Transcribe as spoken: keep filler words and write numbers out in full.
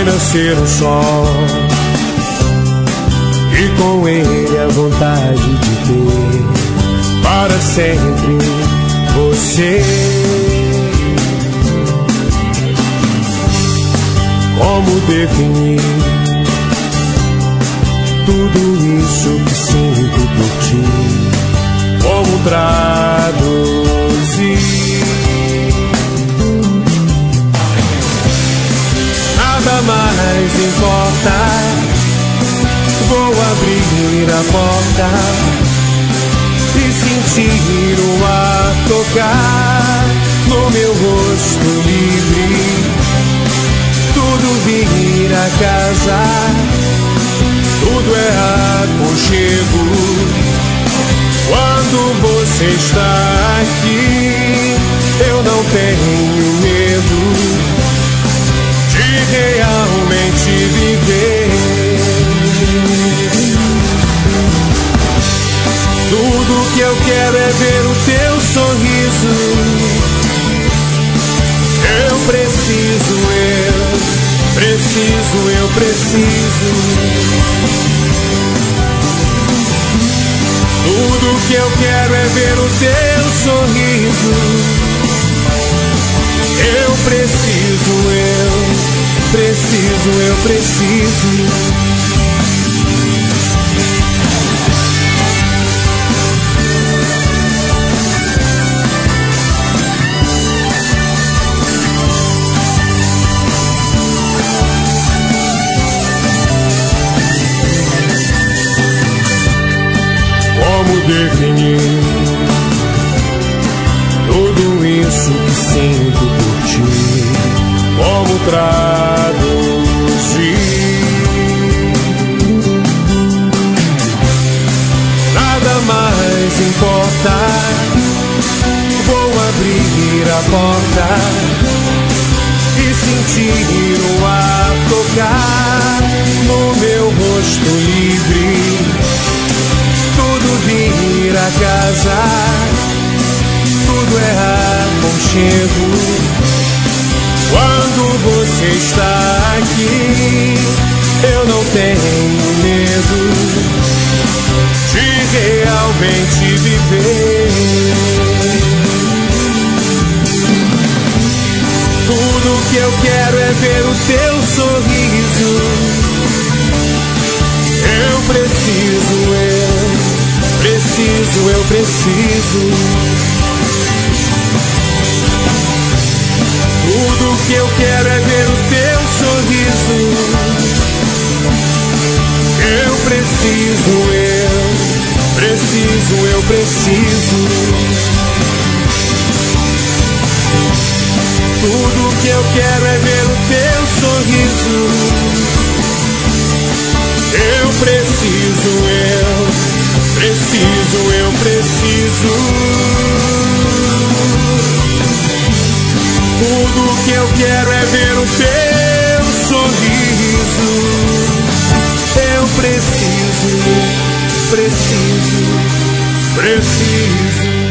vai nascer o sol, e com ele a vontade de ter para sempre você. Como definir tudo isso que sinto por ti? Como traduzir? Nada mais importa. Vou abrir a porta e sentir o ar tocar no meu rosto livre. Tudo vir a casa, tudo é aconchego. Quando você está aqui, eu não tenho medo de realmente viver. Tudo que eu quero é ver o teu sorriso. Eu preciso, eu preciso, eu preciso. Tudo que eu quero é ver o teu sorriso. Eu preciso, eu preciso, eu preciso. Como definir tudo isso que sinto por ti? Como traduzir? Nada mais importa. Vou abrir a porta e sentir o ar tocar no meu rosto livre. Tudo vir a casa, tudo é aconchego. Quando você está aqui, eu não tenho medo de realmente viver. Tudo que eu quero é ver o teu sorriso. Eu preciso, eu preciso, eu preciso. Tudo que eu quero é ver o teu sorriso. Eu preciso, eu preciso, eu preciso. Tudo que eu quero é ver o teu sorriso. Eu preciso, eu preciso, eu preciso. Tudo que eu quero é ver o teu sorriso. Eu preciso, preciso, preciso.